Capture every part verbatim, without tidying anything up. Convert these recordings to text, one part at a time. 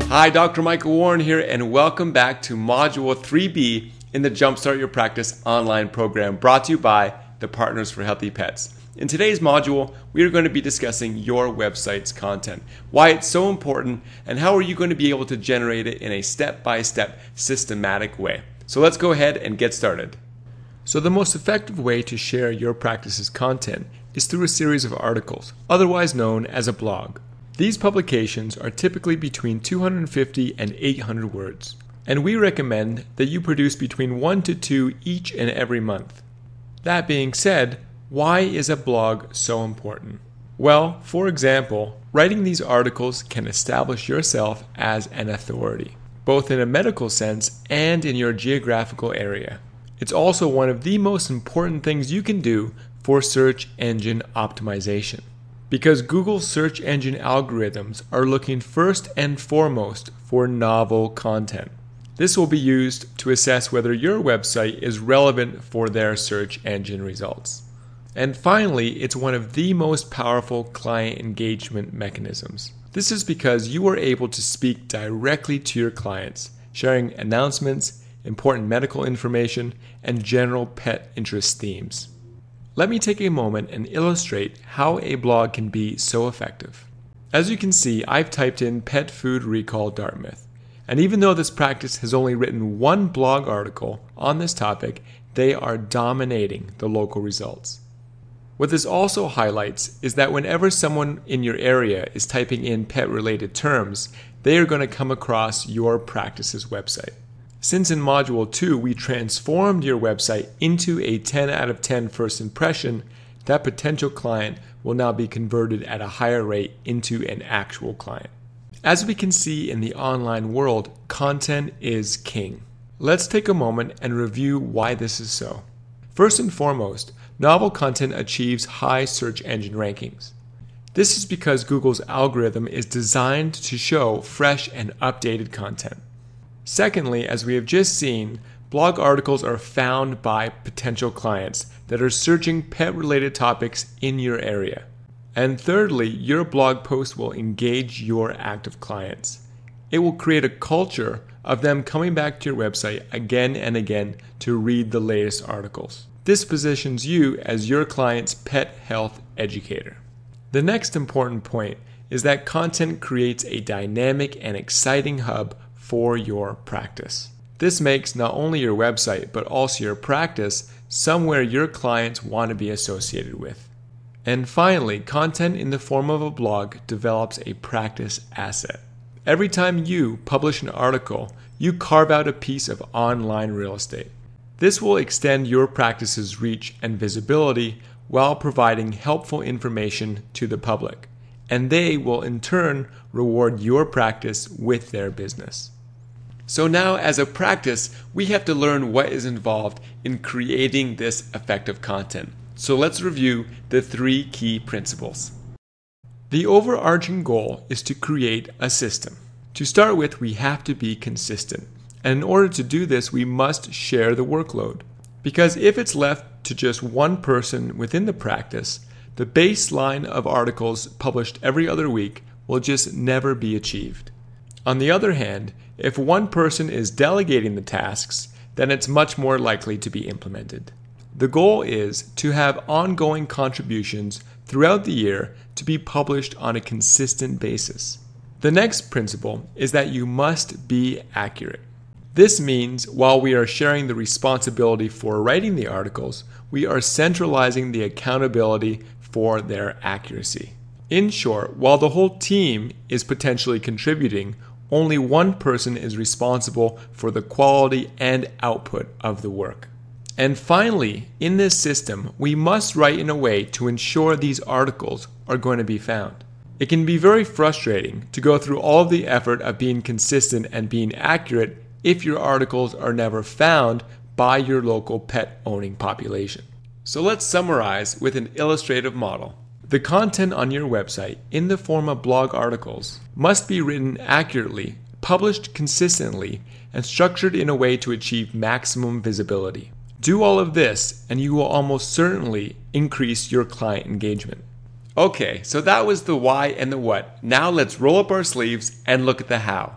Hi, Doctor Michael Warren here, and welcome back to Module three B in the Jumpstart Your Practice online program brought to you by the Partners for Healthy Pets. In today's module, we are going to be discussing your website's content, why it's so important, and how are you going to be able to generate it in a step-by-step systematic way. So let's go ahead and get started. So the most effective way to share your practice's content is through a series of articles, otherwise known as a blog. These publications are typically between two hundred fifty and eight hundred words, and we recommend that you produce between one to two each and every month. That being said, why is a blog so important? Well, for example, writing these articles can establish yourself as an authority, both in a medical sense and in your geographical area. It's also one of the most important things you can do for search engine optimization, because Google's search engine algorithms are looking first and foremost for novel content. This will be used to assess whether your website is relevant for their search engine results. And finally, it's one of the most powerful client engagement mechanisms. This is because you are able to speak directly to your clients, sharing announcements, important medical information, and general pet interest themes. Let me take a moment and illustrate how a blog can be so effective. As you can see, I've typed in pet food recall Dartmouth, and even though this practice has only written one blog article on this topic, they are dominating the local results. What this also highlights is that whenever someone in your area is typing in pet-related terms, they are going to come across your practice's website. Since in Module two we transformed your website into a ten out of ten first impression, that potential client will now be converted at a higher rate into an actual client. As we can see in the online world, content is king. Let's take a moment and review why this is so. First and foremost, novel content achieves high search engine rankings. This is because Google's algorithm is designed to show fresh and updated content. Secondly, as we have just seen, blog articles are found by potential clients that are searching pet-related topics in your area. And thirdly, your blog post will engage your active clients. It will create a culture of them coming back to your website again and again to read the latest articles. This positions you as your client's pet health educator. The next important point is that content creates a dynamic and exciting hub for your practice. This makes not only your website, but also your practice somewhere your clients want to be associated with. And finally, content in the form of a blog develops a practice asset. Every time you publish an article, you carve out a piece of online real estate. This will extend your practice's reach and visibility while providing helpful information to the public, and they will in turn reward your practice with their business. So now, as a practice, we have to learn what is involved in creating this effective content. So let's review the three key principles. The overarching goal is to create a system. To start with, we have to be consistent. And in order to do this, we must share the workload. Because if it's left to just one person within the practice, the baseline of articles published every other week will just never be achieved. On the other hand, if one person is delegating the tasks, then it's much more likely to be implemented. The goal is to have ongoing contributions throughout the year to be published on a consistent basis. The next principle is that you must be accurate. This means while we are sharing the responsibility for writing the articles, we are centralizing the accountability for their accuracy. In short, while the whole team is potentially contributing, only one person is responsible for the quality and output of the work. And finally, in this system, we must write in a way to ensure these articles are going to be found. It can be very frustrating to go through all of the effort of being consistent and being accurate if your articles are never found by your local pet owning population. So let's summarize with an illustrative model. The content on your website, in the form of blog articles, must be written accurately, published consistently, and structured in a way to achieve maximum visibility. Do all of this, and you will almost certainly increase your client engagement. Okay, so that was the why and the what. Now let's roll up our sleeves and look at the how.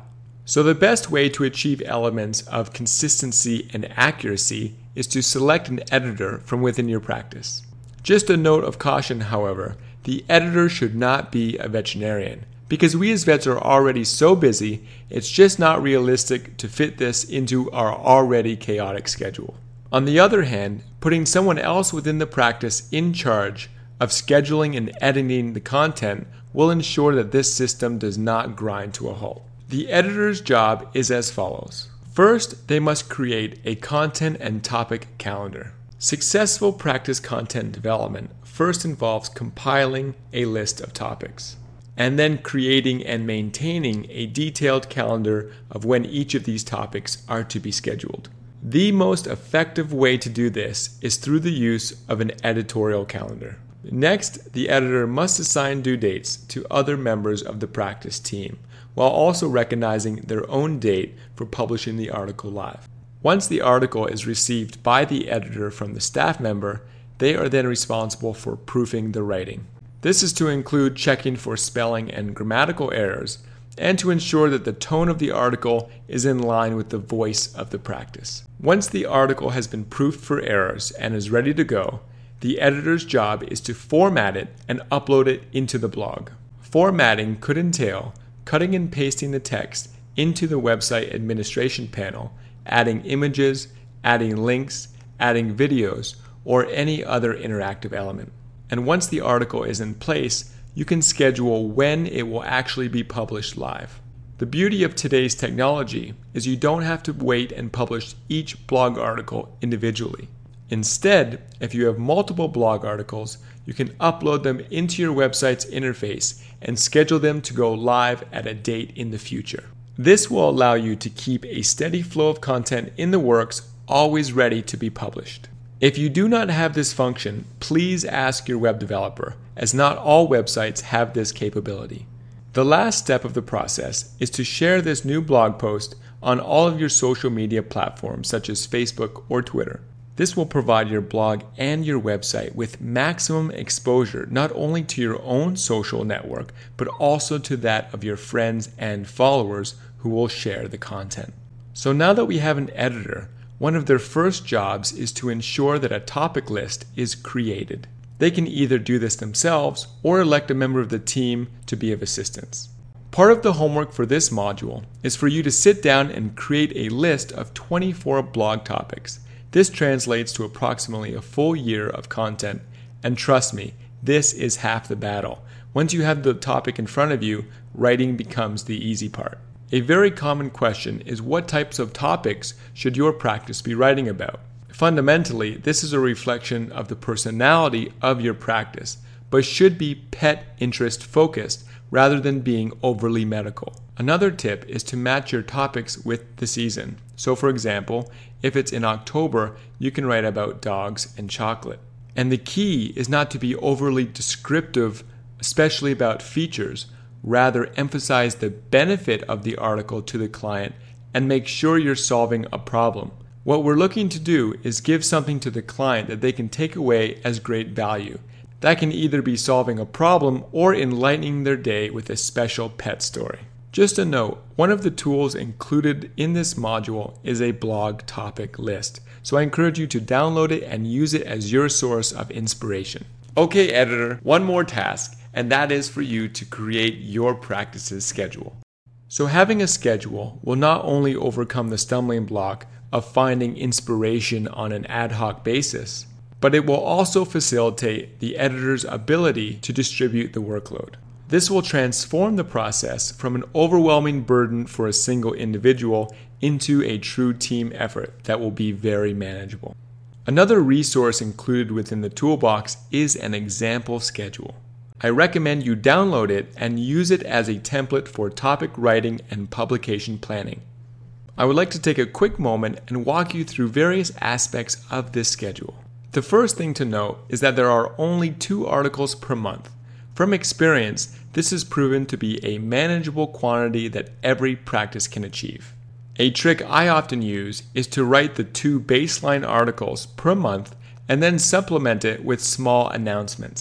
So the best way to achieve elements of consistency and accuracy is to select an editor from within your practice. Just a note of caution, however, the editor should not be a veterinarian, because we as vets are already so busy, it's just not realistic to fit this into our already chaotic schedule. On the other hand, putting someone else within the practice in charge of scheduling and editing the content will ensure that this system does not grind to a halt. The editor's job is as follows. First, they must create a content and topic calendar. Successful practice content development first involves compiling a list of topics, and then creating and maintaining a detailed calendar of when each of these topics are to be scheduled. The most effective way to do this is through the use of an editorial calendar. Next, the editor must assign due dates to other members of the practice team, while also recognizing their own date for publishing the article live. Once the article is received by the editor from the staff member, they are then responsible for proofing the writing. This is to include checking for spelling and grammatical errors, and to ensure that the tone of the article is in line with the voice of the practice. Once the article has been proofed for errors and is ready to go, the editor's job is to format it and upload it into the blog. Formatting could entail cutting and pasting the text into the website administration panel, adding images, adding links, adding videos, or any other interactive element. And once the article is in place, you can schedule when it will actually be published live. The beauty of today's technology is you don't have to wait and publish each blog article individually. Instead, if you have multiple blog articles, you can upload them into your website's interface and schedule them to go live at a date in the future. This will allow you to keep a steady flow of content in the works, always ready to be published. If you do not have this function, please ask your web developer, as not all websites have this capability. The last step of the process is to share this new blog post on all of your social media platforms such as Facebook or Twitter. This will provide your blog and your website with maximum exposure not only to your own social network, but also to that of your friends and followers who will share the content. So now that we have an editor, one of their first jobs is to ensure that a topic list is created. They can either do this themselves or elect a member of the team to be of assistance. Part of the homework for this module is for you to sit down and create a list of twenty-four blog topics. This translates to approximately a full year of content, and trust me, this is half the battle. Once you have the topic in front of you, writing becomes the easy part. A very common question is what types of topics should your practice be writing about? Fundamentally, this is a reflection of the personality of your practice, but should be pet interest focused rather than being overly medical. Another tip is to match your topics with the season. So for example, if it's in October, you can write about dogs and chocolate. And the key is not to be overly descriptive, especially about features. Rather, emphasize the benefit of the article to the client and make sure you're solving a problem. What we're looking to do is give something to the client that they can take away as great value. That can either be solving a problem or enlightening their day with a special pet story. Just a note, one of the tools included in this module is a blog topic list, so I encourage you to download it and use it as your source of inspiration. Okay, editor, one more task, and that is for you to create your practice's schedule. So having a schedule will not only overcome the stumbling block of finding inspiration on an ad hoc basis, but it will also facilitate the editor's ability to distribute the workload. This will transform the process from an overwhelming burden for a single individual into a true team effort that will be very manageable. Another resource included within the toolbox is an example schedule. I recommend you download it and use it as a template for topic writing and publication planning. I would like to take a quick moment and walk you through various aspects of this schedule. The first thing to note is that there are only two articles per month. From experience, this is proven to be a manageable quantity that every practice can achieve. A trick I often use is to write the two baseline articles per month and then supplement it with small announcements.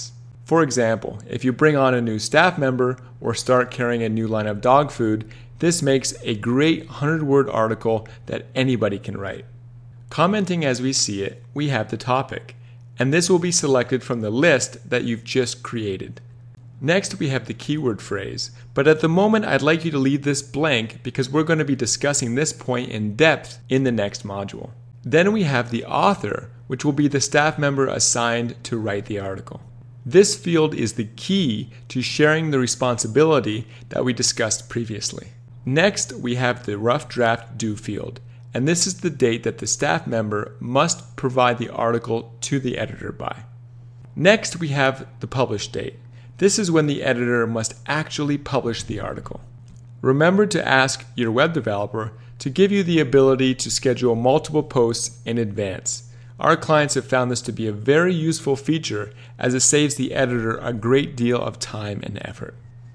For example, if you bring on a new staff member or start carrying a new line of dog food, this makes a great one hundred word article that anybody can write. Commenting as we see it, we have the topic, and this will be selected from the list that you've just created. Next, we have the keyword phrase, but at the moment I'd like you to leave this blank because we're going to be discussing this point in depth in the next module. Then we have the author, which will be the staff member assigned to write the article. This field is the key to sharing the responsibility that we discussed previously. Next, we have the rough draft due field, and this is the date that the staff member must provide the article to the editor by. Next, we have the publish date. This is when the editor must actually publish the article. Remember to ask your web developer to give you the ability to schedule multiple posts in advance. Our clients have found this to be a very useful feature as it saves the editor a great deal of time and effort.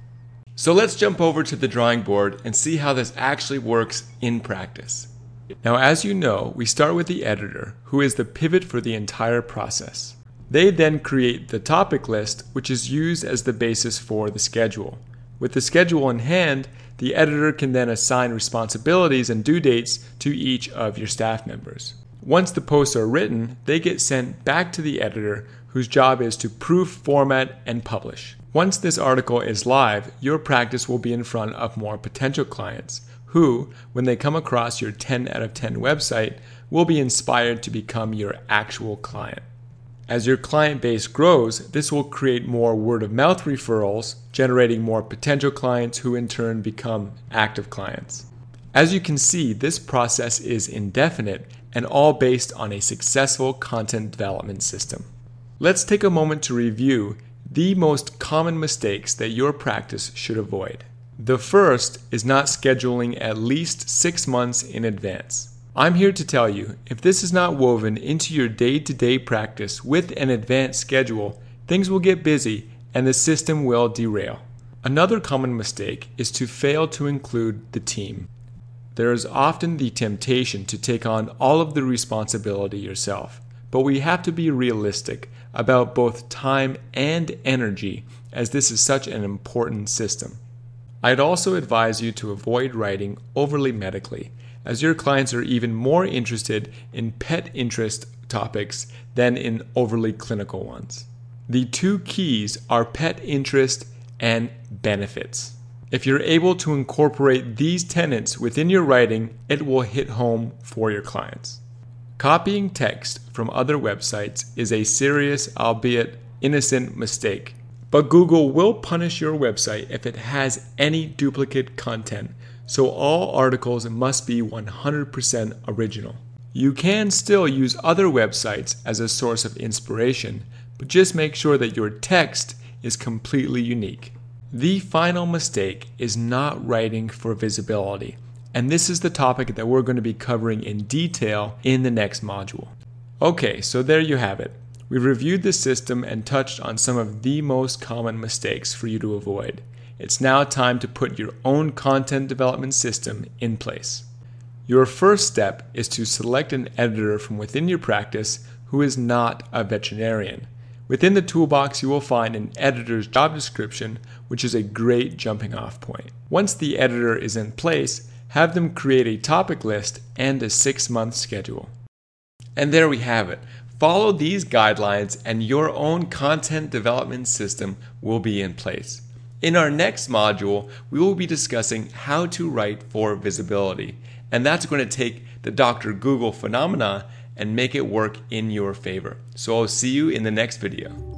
So let's jump over to the drawing board and see how this actually works in practice. Now, as you know, we start with the editor, who is the pivot for the entire process. They then create the topic list, which is used as the basis for the schedule. With the schedule in hand, the editor can then assign responsibilities and due dates to each of your staff members. Once the posts are written, they get sent back to the editor, whose job is to proof, format, and publish. Once this article is live, your practice will be in front of more potential clients, who, when they come across your ten out of ten website, will be inspired to become your actual client. As your client base grows, this will create more word-of-mouth referrals, generating more potential clients who in turn become active clients. As you can see, this process is indefinite and all based on a successful content development system. Let's take a moment to review the most common mistakes that your practice should avoid. The first is not scheduling at least six months in advance. I'm here to tell you, if this is not woven into your day-to-day practice with an advanced schedule, things will get busy and the system will derail. Another common mistake is to fail to include the team. There is often the temptation to take on all of the responsibility yourself, but we have to be realistic about both time and energy, as this is such an important system. I'd also advise you to avoid writing overly medically, as your clients are even more interested in pet interest topics than in overly clinical ones. The two keys are pet interest and benefits. If you're able to incorporate these tenets within your writing, it will hit home for your clients. Copying text from other websites is a serious, albeit innocent, mistake. But Google will punish your website if it has any duplicate content, so all articles must be one hundred percent original. You can still use other websites as a source of inspiration, but just make sure that your text is completely unique. The final mistake is not writing for visibility, and this is the topic that we're going to be covering in detail in the next module. Okay, so there you have it. We've reviewed the system and touched on some of the most common mistakes for you to avoid. It's now time to put your own content development system in place. Your first step is to select an editor from within your practice who is not a veterinarian. Within the toolbox, you will find an editor's job description, which is a great jumping off point. Once the editor is in place, have them create a topic list and a six-month schedule. And there we have it. Follow these guidelines and your own content development system will be in place. In our next module, we will be discussing how to write for visibility, and that's going to take the Doctor Google phenomena and make it work in your favor. So I'll see you in the next video.